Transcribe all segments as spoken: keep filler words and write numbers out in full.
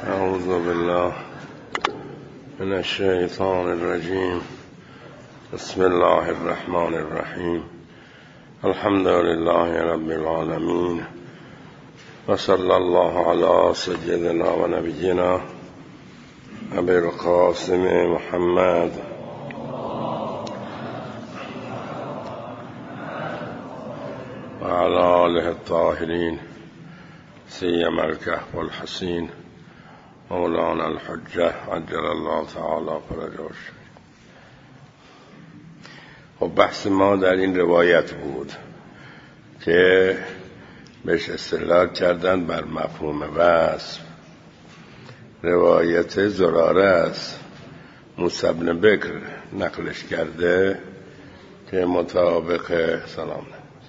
اعوذ بالله من الشیطان الرجیم. بسم الله الرحمن الرحیم. الحمد لله رب العالمین و صلی الله علی سیدنا و نبینا ابی القاسم محمد و علی آله الطاهرین سیما الکهف الحسین مولانا الحجه عجل الله تعالی فرجه. خب بحث ما در این روایت بود که بهش استدلال کردن بر مفهوم وصف. روایت زراره است موسی بن بکر نقلش کرده که مطابق سلام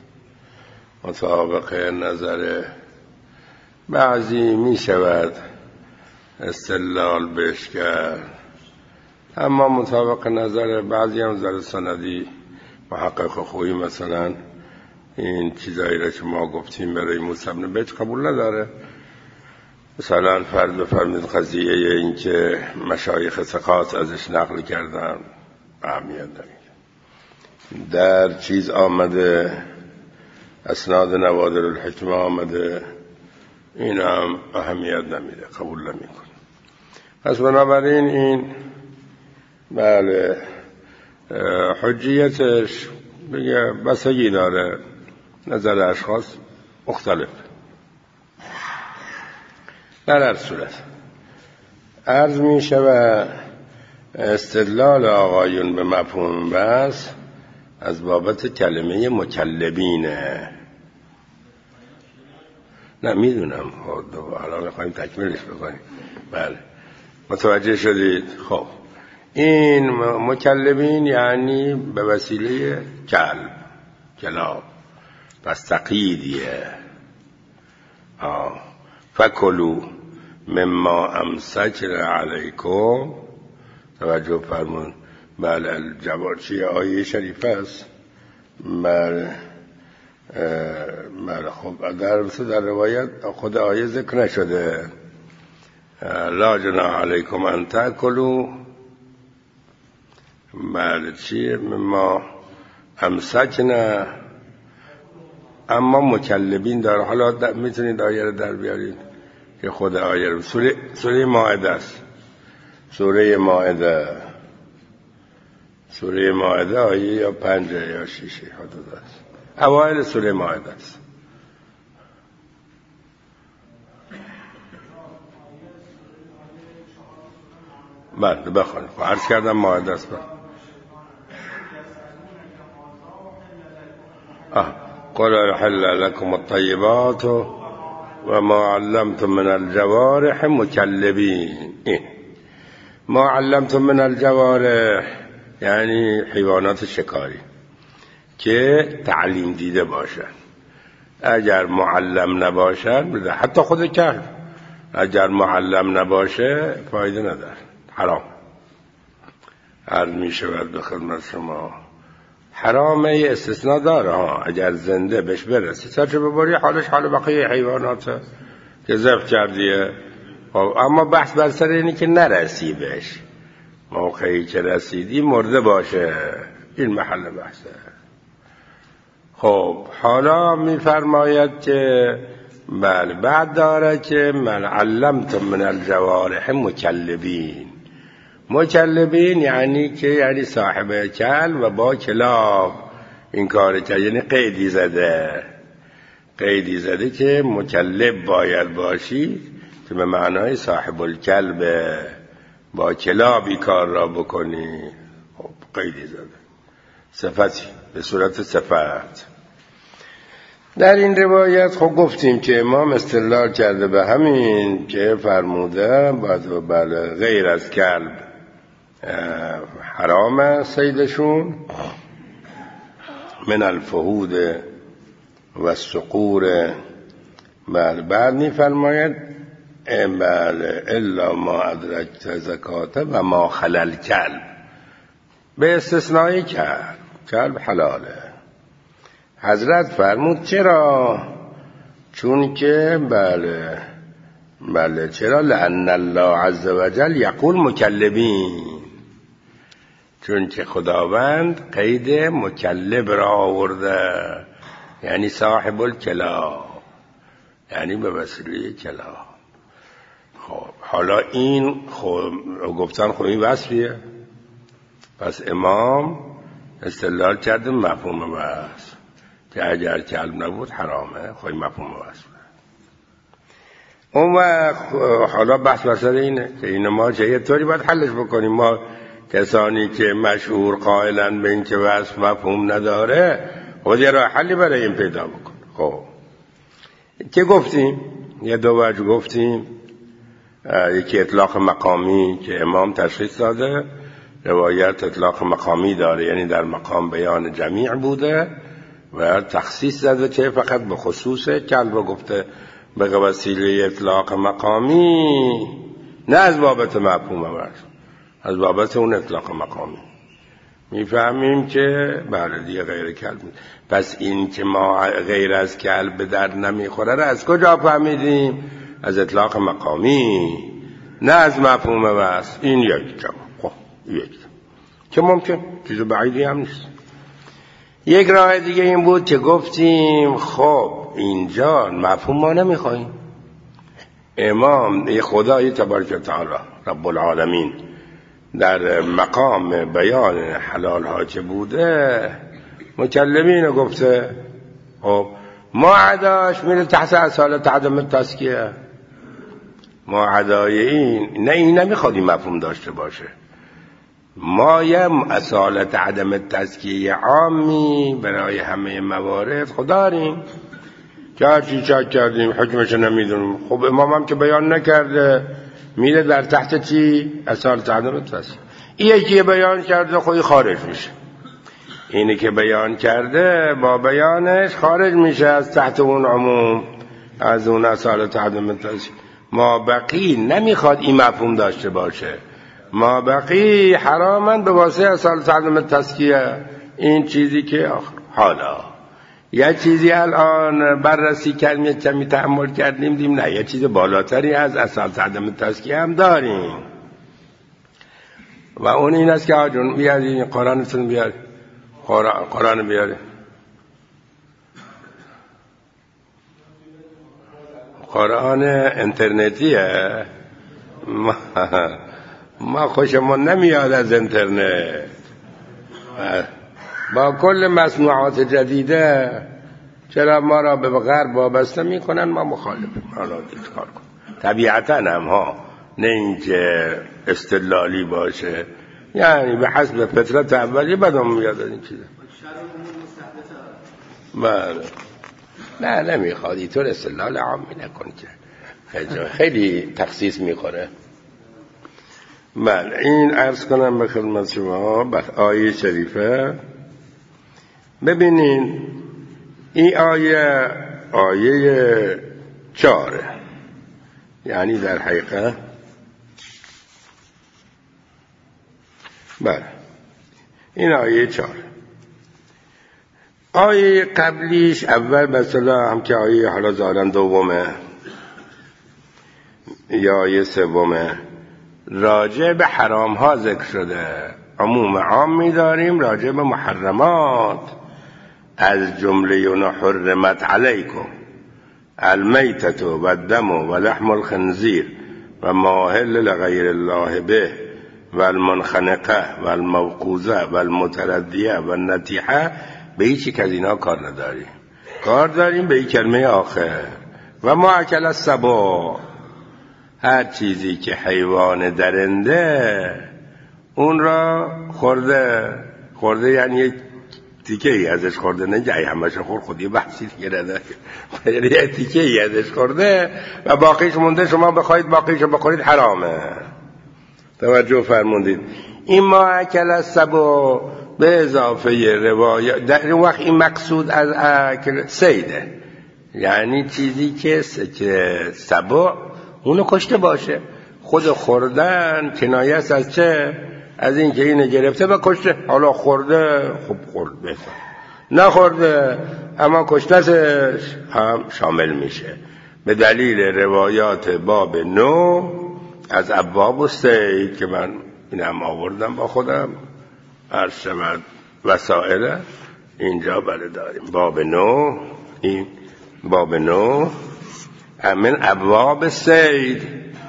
مطابق نظر بعضی می شود استدلال بهش کرد، اما مطابق نظر بعضی هم نظر سندی محقق خویی مثلا این چیزایی را که ما گفتیم برای موسی بن بکر قبول نداره. مثلا فرض بفرمایید قضیه این که مشایخ ثقات ازش نقل کردن اهمیت نمیده. در چیز آمده اسناد نوادر الحکمه آمده، این هم اهمیت نمیده، قبول نمیکنه. پس بنابراین این بله حجیتش بگه بسگی داره، نظر اشخاص مختلف. در هر صورت عرض می شود استدلال آقایون به مفهوم بس از بابت کلمه مکلبینه. نه میدونم، حالا میخوایم تکمیلش بکنیم. بله متوجه شدید؟ خب این مکلبین یعنی به وسیله کلب، کلاب، پس تقییدیه. آه فکلوا مما امسکن علیکم، توجه فرمون. بله الجوارچی آیه شریفه است. بله بله خب در در روایت خود آیه ذکر نشده. لا جناح علیکم ان تاکلوا بله چیه مما امسکن، اما مکلبین داره. حالا میتونید آیه رو در بیارید که خود آیه رو سوره, سوره مائده است. سوره مائده سوره مائده آیه یا پنجه یا شیشه حدود است، اوائل سوره مائده است. بله بخونید. عرض کردم مائده است. آه قل احل لكم الطيبات وما علمتم من الجوارح مكلبين. این ما علمتم من الجوارح یعنی حیوانات شکاری که تعلیم دیده باشن. اگر معلم نباشن، حتی خود کلب اگر معلم نباشه فایده نداره، حرام. عرض می شود به خدمت شما حرامه استثناء داره ها. اگر زنده بهش برسی سرچه بباری حالش حال بقیه حیوانات که ذبح کردیه. اما بحث بر سر اینی که نرسی بهش، موقعی که رسیدی مرده باشه، این محل بحثه. خب حالا میفرماید که بله بعد داره که من علمتم من الجوارح مکلبین. مکلبین یعنی که یعنی صاحب کلب و با کلاب این کار که یعنی قیدی زده، قیدی زده که مکلب باید باشی که به معنای صاحب الکلب، با کلابی کار را بکنی. خب قیدی زده، صفتی به صورت صفت. در این روایت خب گفتیم که امام استدلال کرده به همین که فرموده بعد بله غیر از کلب حرام صیدشون، من الفهود و الصقور. بله بعد می فرماید بله الا ما ادرکت زکاته و ما خلل کلب، به استثنای کلب. کلب حلاله. حضرت فرمود چرا؟ چون که بله بله. چرا؟ لأن الله عز وجل یقول مکلبین، چون که خداوند قید مکلب را آورده، یعنی صاحب الکلام، یعنی به وسیله کلام. خب حالا این خب گفتن خب این وصفیه، پس امام استدلال کرده مفهوم وصف که اگر کلب نبود حرامه، خب مفهوم وصف. اون وقت حالا بحث وسط اینه که این ما چه طوری باید حلش بکنیم. ما کسانی که مشهور قائلن به این که وصف مفهوم نداره، خود یه راه حلی برای این پیدا بکن. خب که گفتیم یه دو وجه گفتیم، یکی اطلاق مقامی که امام تشخیص داده، روایت اطلاق مقامی داره، یعنی در مقام بیان جمیع بوده و تخصیص داده که فقط به خصوص کلب گفته به وسیله اطلاق مقامی، نه از بابت مفهوم ورز، از بابت اون اطلاق مقامی. میفهمیم که بله دیگه غیر کلب بود. پس این که ما غیر از کلب به درد نمیخوره را از کجا فهمیدیم؟ از اطلاق مقامی، نه از مفهوم ورز. این یک جواب. خب یک که ممکن چیز بعیدی هم نیست. یک راه دیگه این بود که گفتیم خب اینجا مفهوم ما نمیخوایم. امام خدای تبارک و تعالی رب العالمین در مقام بیان حلال ها که بوده مکلمین گفته، خب ما عداش میره تحت اصالت عدم تزکیه. ما عدای این نه این نمیخواد این مفهوم داشته باشه. ما یه اصالت عدم تزکیه عامی برای همه موارد خود داریم که هرچی چک کردیم حکمش نمیدونیم. خب امام هم که بیان نکرده میره در تحت چی؟ اصالت عدم تزکیه. این یکی بیان کرده خودی خارج میشه، اینی که بیان کرده با بیانش خارج میشه از تحت اون عموم، از اون اصالت عدم تزکیه. ما بقی نمیخواد این مفهوم داشته باشه. ما بقی حرامن به واسه اصالت عدم تزکیه. این چیزی که آخر حالا یه چیزی الان بررسی کردیم، یه کمی تأمل کردیم، دیم نه یه چیز بالاتری از اصالت عدم تزکیه هم داریم و اون این است که آجون بیاد این قرآنتون بیاد، قرآن, قرآن بیاره، قرآن اینترنتیه. ما, ما خوشمون نمیاد از اینترنت، با کل مصنوعات جدیده چرا ما را به غرب وابسته میکنن، ما مخالفیم. حالا کار کن طبیعتا هم ها، نه اینکه استدلالی باشه، یعنی به حسب فطرت اولی بدم میاد این چیزه. بله نه نمیخواد اینطور استدلال عامی نکن که خیلی تخصیص میخوره. بله این عرض کنم به خدمت شما بله آیه شریفه. ببینین این آیه آیه چاره، یعنی در حقیقت بله این آیه چاره. آیه قبلیش اول مثلا هم که آیه حالا ظاهرا دومه یا آیه سومه راجع به حرام ها ذکر شده، عموم عام می داریم راجع به محرمات، از جمله اون حرمت علیکم المیتة و الدم و لحم الخنزیر و ما اهل لغیر الله به و المنخنقه و الموقوذه و المتردیه و النطیحه. به هیچی که از اینا کار نداریم، کار داریم به این کلمه آخر و ما اکل السباع، هر چیزی که حیوان درنده اون را خورده. خورده یعنی یک تیکه ای ازش خورده، نه جای همش خور، خودی بحثی دیگه نداره، یعنی یک تیکه ای ازش خورده و باقیش مونده، شما بخواید باقیشو بخورید حرامه. توجه فرمودید. این ما اکل السباع به اضافه روایت در این وقت این مقصود از اکل سیده، یعنی چیزی که سباع اونو کشته باشه. خود خوردن کنایه است از چه؟ از این که اینو گرفته و کشته. حالا خورده خب خورد بفهم، نخورده اما کشتهش هم شامل میشه. به دلیل روایات باب نو از ابواب الصید که من اینم آوردم با خودم، عرض شود وسائل اینجا بله داریم. باب نو، این باب نو همین ابواب الصید.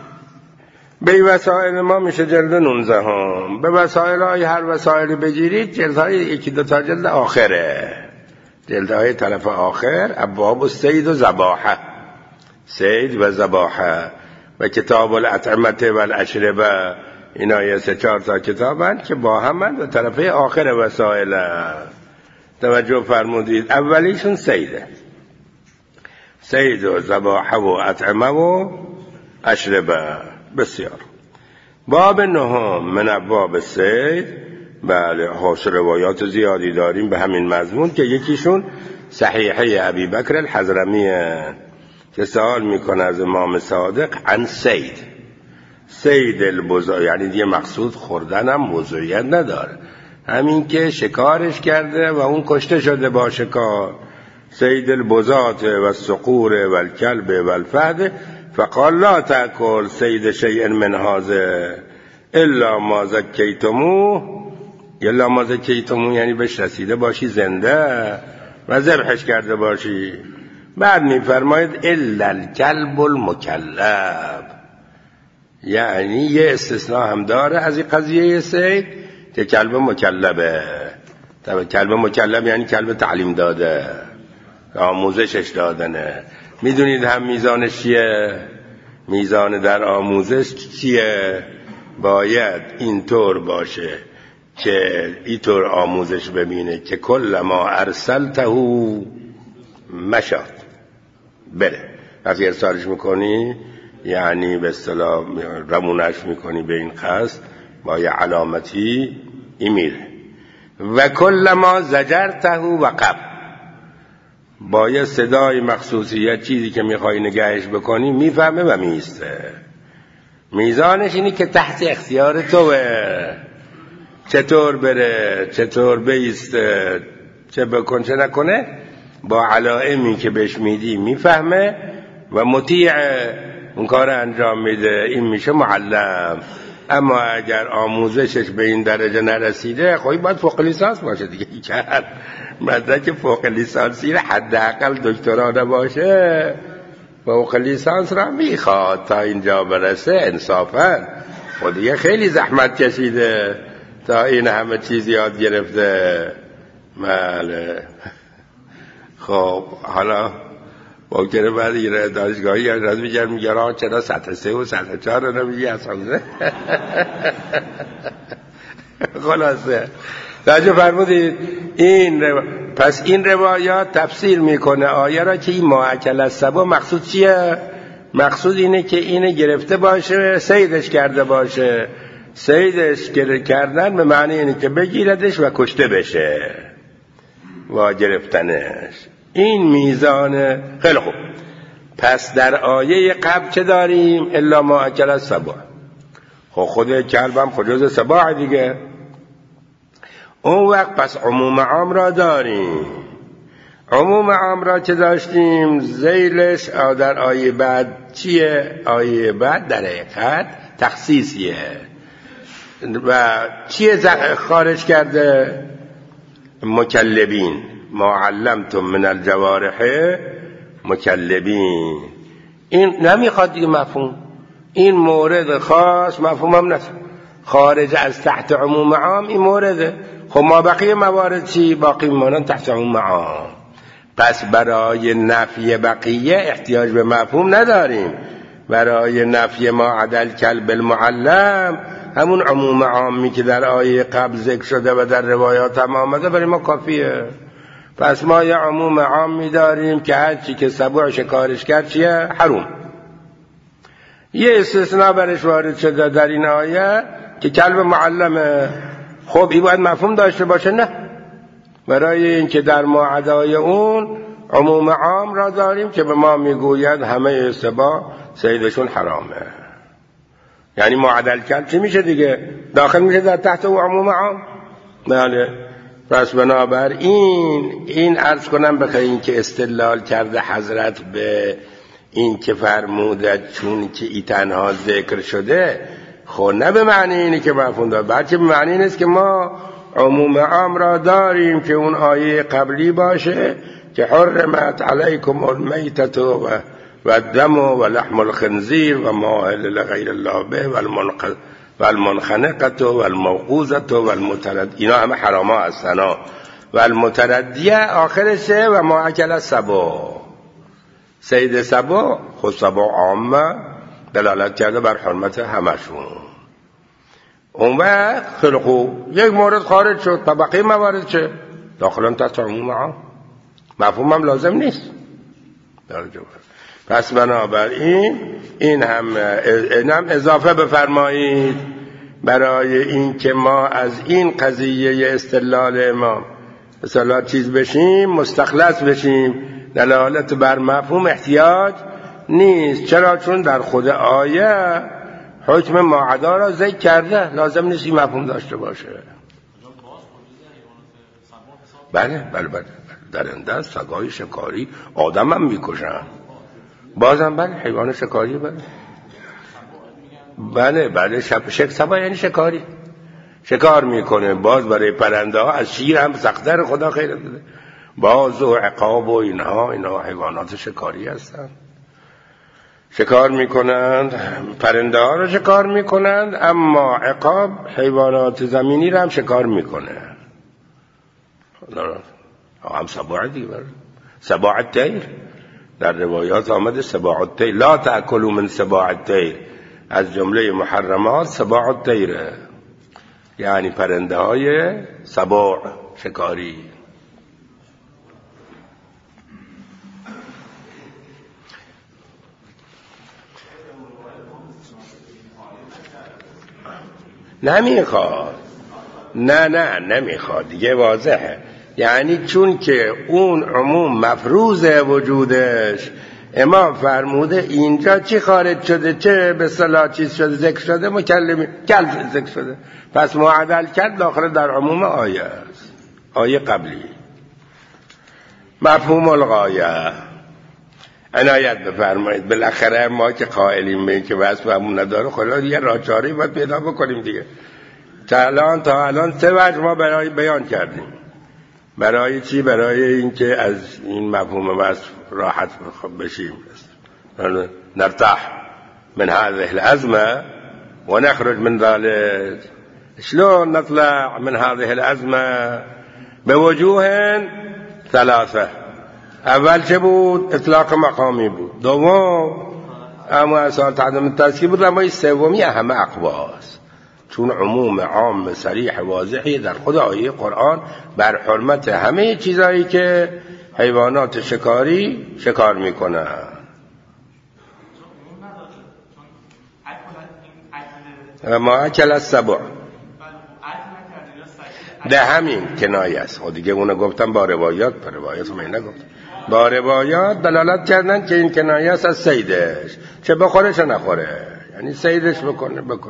به وسائل ما میشه جلد نونزه هم. به وسائل های هر وسائلی بگیرید جلد های یکی دو تا جلد آخره، جلد های طرف آخر ابواب الصید و ذباحه، صید و ذباحه و کتاب الاطعمه و الاشربه. اینا یه سه چهار تا کتابن که با هم به طرف آخر وسائل. توجه فرمودید اولیشون صیده، صید و ذباحه و اطعمه و اشربه. بسیار. باب نهم من ابواب الصید. بله حاصل روایات زیادی داریم به همین مضمون که یکیشون صحیحه ابی بکر الحضرمیه که سوال میکنه از امام صادق عن صید، صید البزا، یعنی دیگه مقصود خوردن هم موضوعیت نداره، همین که شکارش کرده و اون کشته شده با شکار. صید البزات و الصقور و الکلب و الفهد فقال لا تأکل صید شیء من هذا الا ما زکیتموه، الا ما زکیتموه یعنی بهش رسیده باشی زنده و ذبحش کرده باشی. بعد میفرماید الا الکلب المکلب، یعنی یه استثناء هم داره از این قضیه صید که کلب مکلبه. طبعا کلب مکلب یعنی کلب تعلیم داده، آموزشش دادنه. میدونید هم میزانش چیه؟ میزان در آموزش چیه؟ باید اینطور باشه که اینطور آموزش ببینه که کل ما ارسلته مشاد. بله وقتی ارسالش میکنی یعنی به اصطلاح رمونش میکنی به این قصد با یه علامتی میره. و کل ما زجرته و قب، با یه صدای مخصوصی چیزی که میخوای نگهش بکنی میفهمه و میسته. میزانش اینی که تحت اختیار توه، چطور بره، چطور بیسته، چه بکن چه نکنه، با علائمی که بهش میدی میفهمه و مطیع اون کار انجام میده. این میشه معلم. اما اگر آموزشش به این درجه نرسیده خواهی باید فوق لیسانس باشه دیگه. کرد مدرک فوق لیسانسی را حداقل دکترا نباشه فوق لیسانس را میخواد تا اینجا برسه. انصافا خودیه خیلی زحمت کشیده تا این همه چیز یاد گرفته. بله خب حالا ممکنه بعد یه دانشگاهی از میگن میگن آه چرا سطح سه و سطح چهار رو نمیگی اصلا. خلاصه توجه فرمودید. این رو... پس این روایات تفسیر میکنه آیه را که این ماکل السبع مقصود چیه؟ مقصود اینه که اینه گرفته باشه، صیدش کرده باشه. صیدش کردن به معنی اینه که بگیردش و کشته بشه و گرفتنش. این میزان. خیلی خوب. پس در آیه قبل چه داریم؟ الا ما اکل السبع. خب خود کلبم خود جز سبع دیگه. اون وقت پس عموم عام را داریم. عموم عام را چه داشتیم؟ ذیلش در آیه بعد چیه؟ آیه بعد در حقیقت تخصیصیه. و چیه خارج کرده؟ مکلبین. ما علمتم من الجوارح مکلبین. این نمیخواد دیگه مفهوم. این مورد خاص مفهوم هم نست. خارج از تحت عموم عام این مورده. خب ما بقیه موارد چی؟ باقی مانن تحت عموم عام. پس برای نفی بقیه احتیاج به مفهوم نداریم. برای نفی ما عدل کلب المعلم همون عموم عامی که در آیه قبل ذکر شده و در روایات هم آمده برای ما کافیه. پس ما یه عموم عامی داریم که هر چی که سبع شکارش کرد چیه؟ حروم. یه استثناء برش وارد شده در این آیه که کلب معلمه. خب این باید مفهوم داشته باشه؟ نه. برای این که در معدای اون عموم عام را داریم که به ما میگوید همه سبع صیدشون حرامه. یعنی معدل کلب چی میشه دیگه؟ داخل میشه در تحت اون عموم عام. بله. پس بنابر این این عرض کنم بخواهیم که استدلال کرده حضرت به این که فرموده چون که ای تنها ذکر شده، خب نه به معنی اینی که مفهوم داره، بلکه به معنی نیست که ما عموم عام را داریم که اون آیه قبلی باشه که حرمت علیکم المیتة و الدم و لحم الخنزیر و ما اهل لغیر الله به و المنخنقة و الموقوذة و المترد، اینا همه حرام ها هستن. و المتردیه آخرشه و ما اکل السبع، صید سبع، خود سبع عامه دلالت کرده بر حرمت همشون. اون وقت خلقو یک مورد خارج شد، طبقه موارد چه؟ داخلان تحت عموم عام، مفهوم هم لازم نیست. پس بنابراین این هم این هم اضافه بفرمایید برای این که ما از این قضیه استدلال ما مثلا چیز بشیم، مستخلص بشیم، دلالت بر مفهوم احتیاج نیست. چرا؟ چون در خود آیه حکم ماعدا را ذکر کرده، لازم نیست این مفهوم داشته باشه. بله بله بله درنده، سگای شکاری آدم هم میکشن، بازم بله حیوان شکاری، بله بله بله شب شک سبا یعنی شکاری، شکار میکنه. باز برای پرنده ها از شیر هم سخت‌تر، خدا خیر داده. باز و عقاب و اینها اینها حیوانات شکاری هستن، شکار میکنند، پرنده ها رو شکار میکنند، اما عقاب حیوانات زمینی رو هم شکار میکنه. هم سباع دیگه، سباع الطیر در روایات آمده، سباع الطیر لا تأکلوا من سباع الطیر، از جمله محرمات سباع الطیر یعنی پرنده های سباع شکاری. نمیخواد، نه نه نمیخواد دیگه، واضحه. یعنی چون که اون عموم مفروض وجودش، امام فرموده اینجا چی خارج شده، چه به اصطلاح چیز شده، ذکر شده، مکلمی کلف ذکر شده، پس معادل کرد داخل در عموم آیه است، آیه قبلی. مفهوم الغایه عنایت بفرمایید. بالاخره ما که قائلیم به که واسه همون نداره، خدا دیگه راه چاره‌ای باید پیدا بکنیم دیگه. تا الان تا الان سه وجه ما برای بیان کردیم. برای چی؟ برای اینکه از این مفهوم وصف راحت بشیم، نرتاح من هذه الأزمة ونخرج من ذلك. شلون نطلع من هذه الأزمة؟ بوجوه ثلاثة. اول چه بود؟ اطلاق مقامی بود. دوم اما اصالت عدم التذکیر بود. اما سومی اهم اقواس، چون عموم عام صریح واضحی در خود آیه قرآن بر حرمت همه چیزایی که حیوانات شکاری شکار میکنن. ما اکل السبع ده همین کنایه است. خود دیگه اونو گفتم با روایات، با روایات من نگفتم، با روایات دلالت کردن که این کنایه است از صیدش، چه بخوره چه نخوره، یعنی صیدش بکنه بکشه.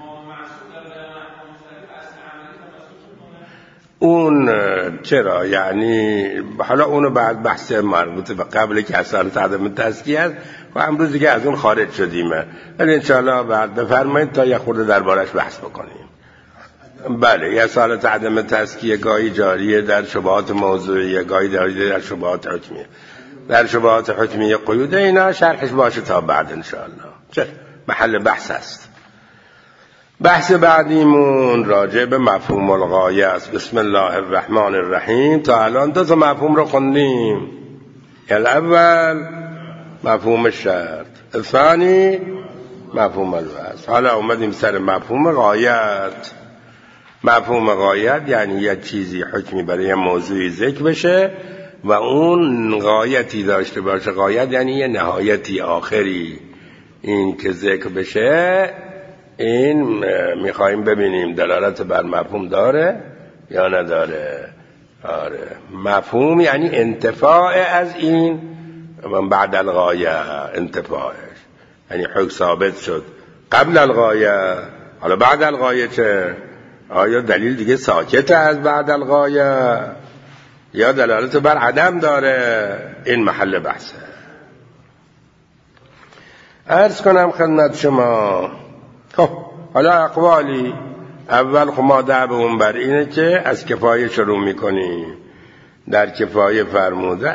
اون چرا؟ یعنی حالا اونو بعد بحث مربوط به قبل که اصلا عدم تزکیه است و امروز دیگه از اون خارج شدیم، ولی انشاءالله بعد بفرمایید تا یه خورده دربارش بحث بکنیم. بله، یه سالت عدم تزکیه گاهی جاریه در شبهات موضوعیه، گاهی جاریه در شبهات حکمیه. در شبهات حکمیه قیوده اینا شرحش باشه تا بعد انشاءالله، چه محل بحث است. بحث بعدیمون راجع به مفهوم الغایه است. بسم الله الرحمن الرحیم. تا الان دو تا مفهوم رو خوندیم. الاول مفهوم الشرط، الثانی مفهوم الوصف. حالا اومدیم سر مفهوم غایت. مفهوم غایت یعنی یک چیزی حکمی برای یه موضوعی ذکر بشه و اون غایتی داشته باشه. غایت یعنی یه نهایتی، آخری. این که ذکر بشه، این میخواییم ببینیم دلالت بر مفهوم داره یا نداره. آره، مفهوم یعنی انتفاع از این و بعد الغایه، انتفاعش یعنی حکم ثابت شد قبل الغایه، حالا بعد الغایه چه؟ آیا دلیل دیگه ساکت از بعد الغایه یا دلالت بر عدم داره؟ این محل بحثه. عرض کنم خدمت شما. خب حالا اقوالی. اول خب ما دعوامون بر اینه که از کفایه شروع میکنیم. در کفایه فرموده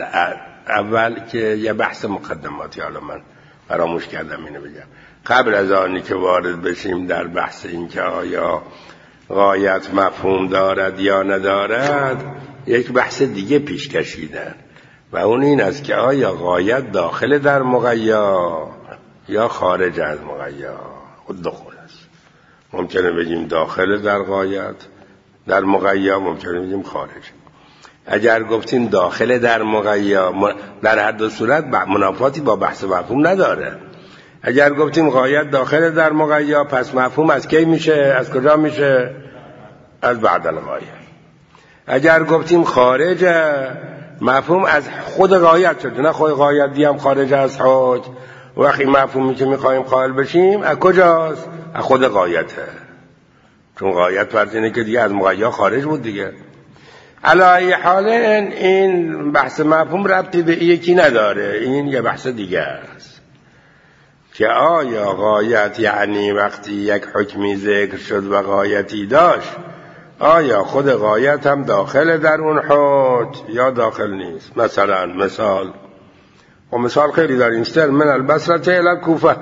اول که یه بحث مقدماتی، حالا من فراموش کردم اینو بگم، قبل از آنی که وارد بشیم در بحث این که آیا غایت مفهوم دارد یا ندارد، یک بحث دیگه پیش کشیدن و اون این است که آیا غایت داخل در مغیا یا خارج از مغیا. خود دخول است. ممکنه بگیم داخل در غایت در مغیا، ممکنه بگیم خارج. اگر گفتیم داخل در مغیا، در هر دو صورت منافاتی با بحث مفهوم نداره. اگر گفتیم غایت داخل در مغیا، پس مفهوم از کی میشه؟ از کجا میشه؟ از بعد الغایه. اگر گفتیم خارج، مفهوم از خود غایت شد، نه خود غایت دیم خارج از حد. وقتی مفهومی که میخوایم قائل بشیم از کجاست؟ از خود غایته، چون غایت فرض اینه که دیگه از مغیا خارج بود دیگه. علی حال این بحث مفهوم ربطی به یکی نداره، این یه بحث دیگه است که آیا غایت یعنی وقتی یک حکمی ذکر شد و غایتی داشت، آیا خود غایت هم داخل در اون حد یا داخل نیست؟ مثلا مثال و مثال خیلی داریم. سر من البصره الی الکوفه.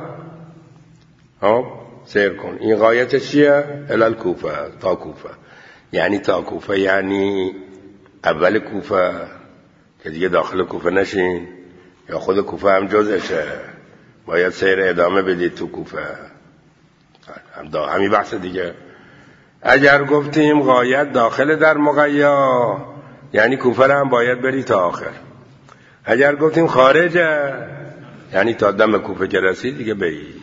خب سیر کن، این غایت چیه؟ الی الکوفه، تا کوفه. یعنی تا کوفه یعنی اول کوفه که دیگه داخل کوفه نشین، یا خود کوفه هم جزشه، باید سیر ادامه بدید تو کوفه. هم دا همین بحث دیگه. اگر گفتیم غایت داخل در مغیا، یعنی کوفه هم باید بری تا آخر. اگر گفتیم خارجه، یعنی تا دم کوفه که رسید دیگه بیست.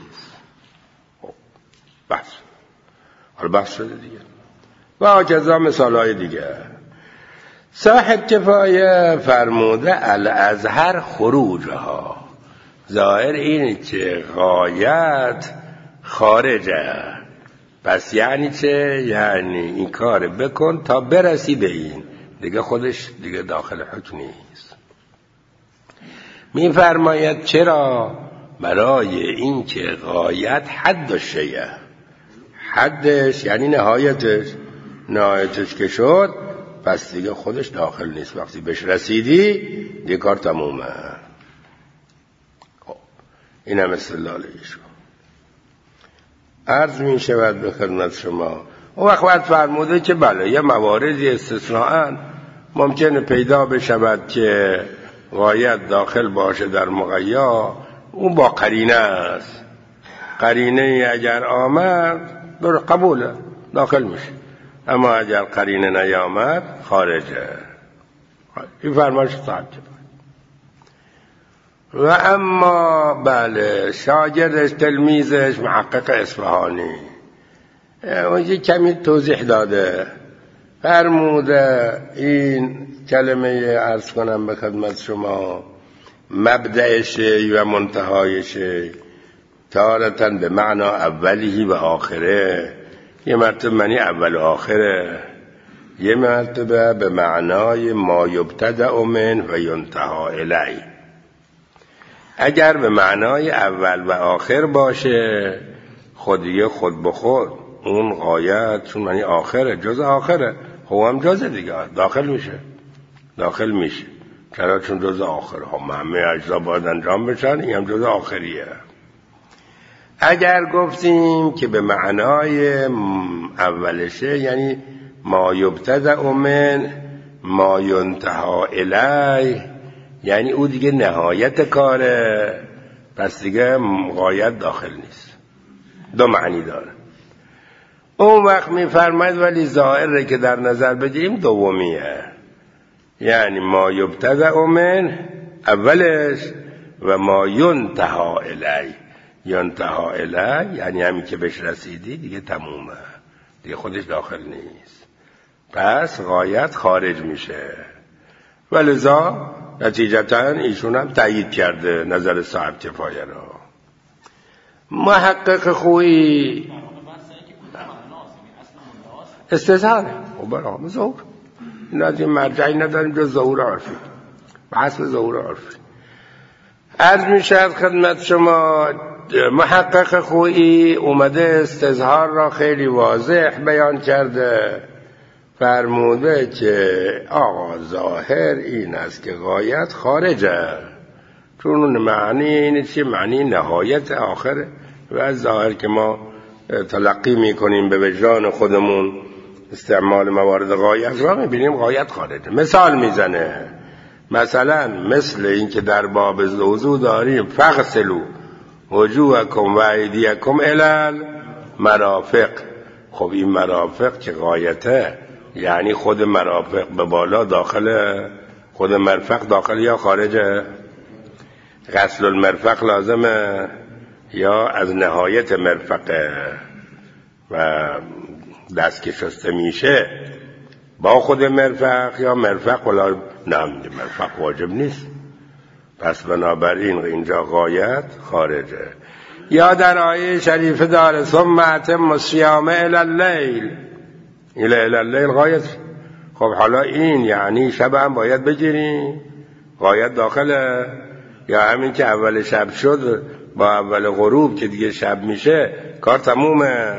بحث حالا بحث شده دیگه. و آجزا مثال های دیگه. صاحب کفایه فرموده الازهر خروجها. ظاهر اینه که غایت خارجه، پس یعنی چه؟ یعنی این کار بکن تا برسی به این، دیگه خودش دیگه داخل حکم نیست. می فرماید چرا؟ برای این که غایت حد شیء، حدش یعنی نهایتش، نهایتش که شد پس دیگه خودش داخل نیست. وقتی بهش رسیدی دیگه کار تمومه. این هم استدلال ایشون. عرض می شود به خدمت شما. اون وقت باید فرموده که بله یه مواردی استثناءً ممکنه پیدا بشود که غایت داخل باشه در مغیا، اون با قرینه است. قرینه اگر آمد در قبوله، داخل میشه. اما اگر قرینه نیامد خارجه. این فرمایش صاحب کفایه. و اما بله شاگردش تلمیذش محقق اصفهانی اونجا کمی توضیح داده، فرموده این کلمه عرض کنم به خدمت شما مبدأشه و منتهایشه تارتاً به معنا اولیه و آخره، یه مرتبه معنی اول و آخره، یه مرتبه به معنای ما یبتدأ من و ینتهی الیه. اگر به معنای اول و آخر باشه خودیه خود به خود اون غایت، چون معنی آخره، جز آخره، خب هم جز دیگه داخل میشه، داخل میشه. چرا؟ چون جز آخره، هم همه اجزا باید انجام بشن، این هم جز آخریه. اگر گفتیم که به معنای اولشه یعنی ما یبتدأ من ما ینتهی الیه، یعنی او دیگه نهایت کاره، پس دیگه غایت داخل نیست. دو معنی داره. اون وقت میفرماید ولی ظاهره که در نظر بگیریم دومیه، یعنی ما یبتدأ من اولش و ما ینتهی الیه. ینتهی الیه یعنی همین که بهش رسیدی دیگه تمومه، دیگه خودش داخل نیست، پس غایت خارج میشه. ولذا نتیجتاً ایشون هم تایید کرده نظر صاحب کفایه را. محقق خویی استظهاره و برام ظهور، این از این مرجعی نداریم جز ظهور عرفی، بحث ظهور عرفی. عرض می شد خدمت شما محقق خویی اومده استظهار را خیلی واضح بیان کرده، فرموده که آقا ظاهر این است که غایت خارجه، چون اون معنی اینه چی؟ معنی نهایت آخره و ظاهر که ما تلقی میکنیم به وجدان خودمون استعمال موارد غایت را میبینیم غایت خارجه. مثال میزنه، مثلا مثل این که در باب وضو داریم فغسلوا وجوهکم و ایدیکم الی المرافق. خب این مرافق که غایته، یعنی خود مرافق به بالا داخل، خود مرفق داخل یا خارجه؟ غسل المرفق لازمه یا از نهایت مرفقه و دست که شسته میشه با خود مرفق یا مرفق ولا نه؟ مرفق واجب نیست، پس بنابراین اینجا غایت خارجه. یا در آیه شریفه داره ثم اتم الصیام الی اللیل، الی اللیل غایت. خب حالا این یعنی شب هم باید بگیریم، غایت داخله، یا همین که اول شب شد با اول غروب که دیگه شب میشه کار تمومه؟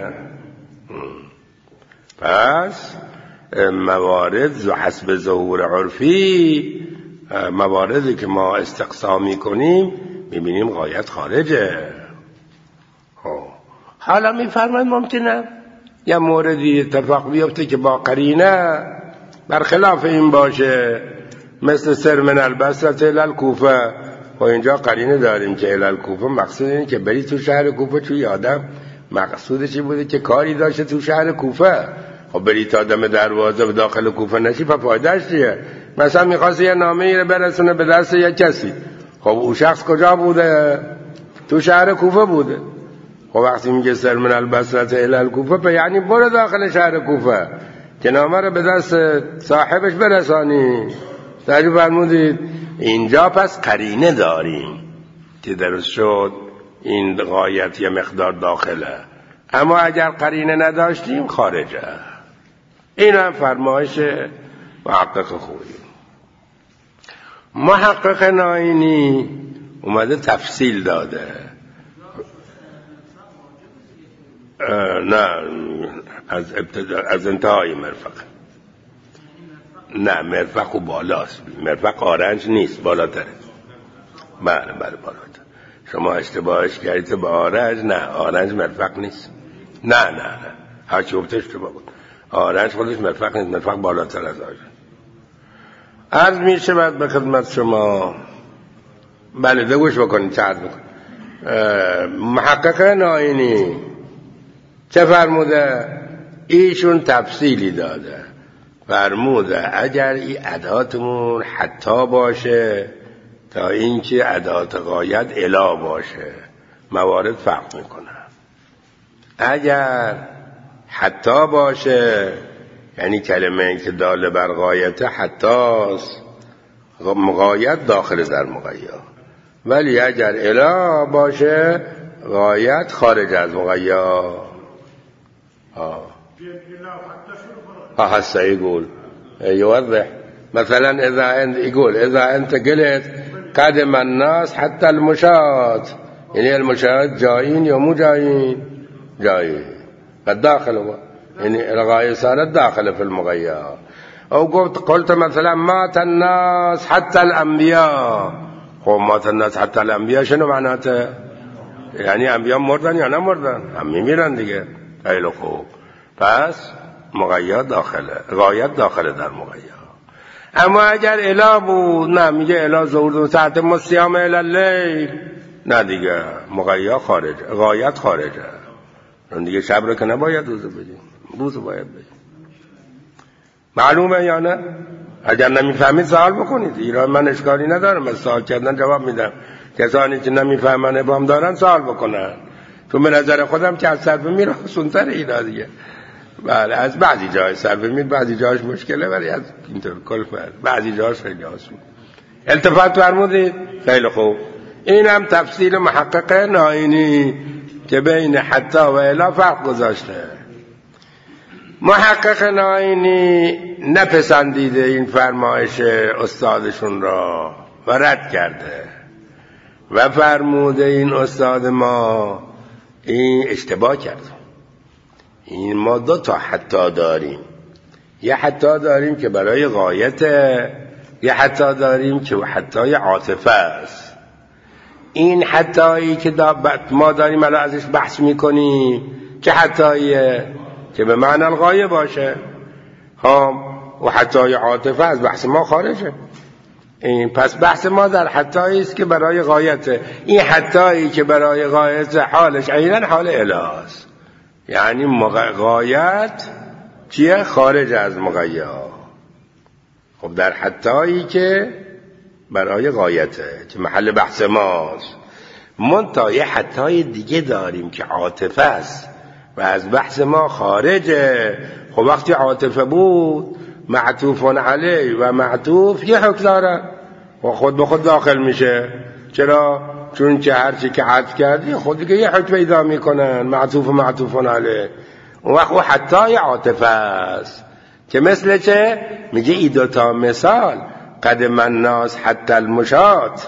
پس موارد حسب ظهور عرفی، مواردی که ما استقصا میکنیم میبینیم غایت خارجه. حالا میفرماید ممکنه یا موردی اتفاق بیفته که با قرینه برخلاف این باشه، مثل سر من البصره الی الکوفه. و اینجا قرینه داریم که الی الکوفه مقصود اینه که بری تو شهر کوفه، چون آدم مقصودش بوده که کاری داشته تو شهر کوفه. خب بری تا دم دروازه و داخل کوفه نشی، پس فایدهش چیه؟ مثلا میخواست یه نامه ای رو برسونه به دست یک کسی، خب اون شخص کجا بوده؟ تو شهر کوفه بوده. خب وقتی میگه سر من البصره الی الکوفه، به یعنی برو داخل شهر کوفه که نامه رو به دست صاحبش برسانی. تعجب فرمودید؟ اینجا پس قرینه داریم که درست شد این غایت یه مقدار داخله، اما اگر قرینه نداشتیم خارجه. این هم فرمایش محقق خوبی. محقق ناینی اومده تفصیل داده. نه از ابتدا، از انتهای مرفق. نه مرفق و بالاست، مرفق آرنج نیست، بالاتره. بله بله بالاتر. شما اشتباهش کردید به آرنج. نه آرنج مرفق نیست. نه نه نه هرچی گفته اشتباه بود. آرنج خودش مرفق نیست، مرفق بالاتر از آرنج. عرض می شود به خدمت شما. بله دگوش بکنید، چه عرض بکنید. محقق ناینی چه فرموده؟ ایشون تفصیلی داده، فرموده اگر این اداتمون حتی باشه تا اینکه ادات غایت الا باشه، موارد فرق میکنه. اگر حتی باشه یعنی کلمه که داله بر غایت حتاست، غایت داخل در مغیا. ولی اگر الا باشه غایت خارج از مغیا. آه اه هسه يقول يوضح مثلا اذا انت يقول اذا انت قلت قدم الناس حتى المشاة، يعني المشاة جايين يا مو جايين؟ جايين. فالداخل هو يعني الغاية صارت داخل في المغيّة. او قلت قلت مثلا مات الناس حتى الانبياء. هو مات الناس حتى الانبياء شنو معناته؟ يعني انبياء مردن یا نمردن؟ هم میمیرن دیگه. خیلی خوب. پس مغیا داخله، غایت داخله در مغیا. اما اگر الا بود، نه میگه الا ظهور و تحت الصیام الی اللیل، نه دیگه مغیا خارجه، غایت خارجه. اون دیگه شب رو که نباید روزه بدیم، روزه باید بدیم. معلومه یا نه؟ اگر نمیفهمید سوال بکنید، ایران من اشکالی ندارم، از سوال کردن جواب میدم. کسانی که نمیفهمن ابهام دارن سوال بکنن، چون به نظر خودم که از صرف میر آسون‌تر اینا دیگه. بله از بعضی جای صرف میر، بعضی جاش مشکله، ولی از اینطور کل فرد بعضی جاش خیلی آسون. التفات فرمودید؟ خیلی خوب. این هم تفصیل محقق ناینی که بین حتی و الا فرق گذاشته. محقق ناینی نپسندیده این فرمایش استادشون را و رد کرده. و فرموده این استاد ما این اشتباه کرد. این ما دو تا حتی داریم، یه حتی داریم که برای غایته، یه حتی داریم که حتی عاطفه است. این حتیی که ما داریم الان ازش بحث میکنیم که حتیه که به معنی الغایه باشه ها، و حتی عاطفه از بحث ما خارجه. این پس بحث ما در حتیی است که برای غایته. این حتیی که برای غایته حالش عیناً حال اله است، یعنی غایت چیه؟ خارج از مغیا. خب در حتیی که برای غایته که محل بحث ماست، منتها یه حتیی دیگه داریم که عاطفه است و از بحث ما خارجه. خب وقتی عاطفه بود معطوف علیه و معطوف یه حکم داره و خود به خود داخل میشه. چرا؟ چون که هرچی که عطف کردی خود دیگه یه حکم پیدا میکنن، معطوف و معطوف علیه. اون وقت حتی عاطفه است که مثل چه؟ میگه ای دوتا مثال، قدم الناس حتی المشات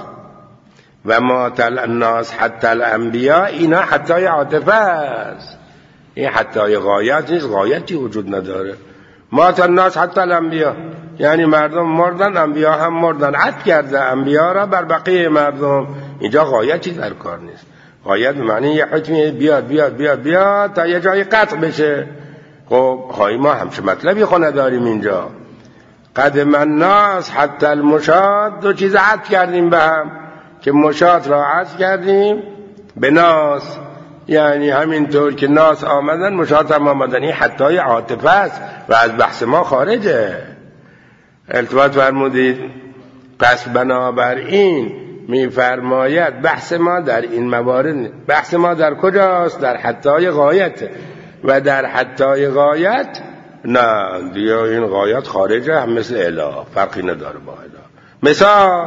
و مات الناس حتی الانبیاء، اینا حتی عاطفه است. این حتی غایت نیست، غایتی وجود نداره. مات الناس حتی الانبیاء یعنی مردم مردن، انبیا هم مردن، عطف کرده انبیا را بر بقیه مردم. اینجا غایتی در کار نیست. غایت معنی یه حکمی بیاد بیاد بیاد بیاد تا یه جایی قطع بشه. خب خواهی ما همچه مطلبی خونه داریم اینجا. قدم الناس حتی المشات، دو چیز عطف کردیم به هم که مشات را عطف کردیم به ناس، یعنی همینطور که ناس آمدن مشات هم آمدن. این حتی عاطفه است و از بحث ما خارجه. التفات فرمودید. پس بنابراین میفرماید بحث ما در این موارد، بحث ما در کجاست؟ در حتی غایت. و در حتی غایت نه دیگه این غایت خارجه، هم مثل اله، فرقی نداره با اله. مثال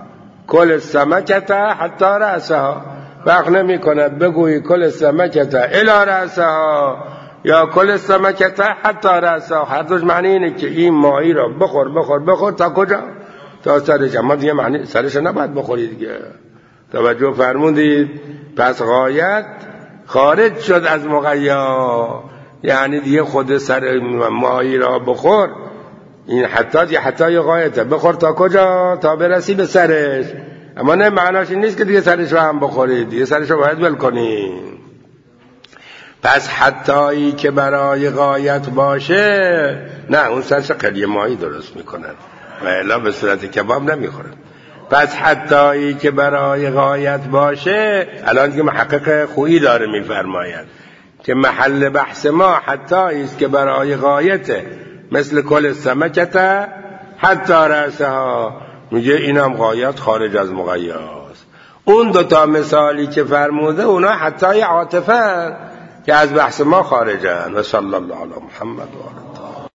کل سمکت حتی رأسها، فرق نمی کند بگویی کل سمکت الی رأسها یا کل سمکت حتی رأسها، هر دوش معنی اینه که این ماهی را بخور بخور بخور تا کجا؟ تا سرش. اما دیگه معنی سرش نباید بخوری دیگه. توجه فرمودید؟ پس غایت خارج شد از مغیا، یعنی دیگه خود سر ماهی را بخور، این حتی یا حتی غایته، بخور تا کجا؟ تا برسی به سرش. اما نه معناش این نیست که دیگه سرش رو هم بخورید، دیگه سرش رو باید ول کنید. پس حتیی که برای غایت باشه، نه اون سرش قلیه ماهی درست میکنن و الا به صورت کباب نمیخورن. پس حتیی که برای غایت باشه، الان که محقق خویی داره میفرماید که محل بحث ما حتیی است که برای غایته، مثل کل سمکت حتی رأسها، میگه اینم غایت خارج از مغیاست. اون دوتا مثالی که فرموده اونا حتی عاطفه که از بحث ما خارجن. و صلی الله علی محمد و آله.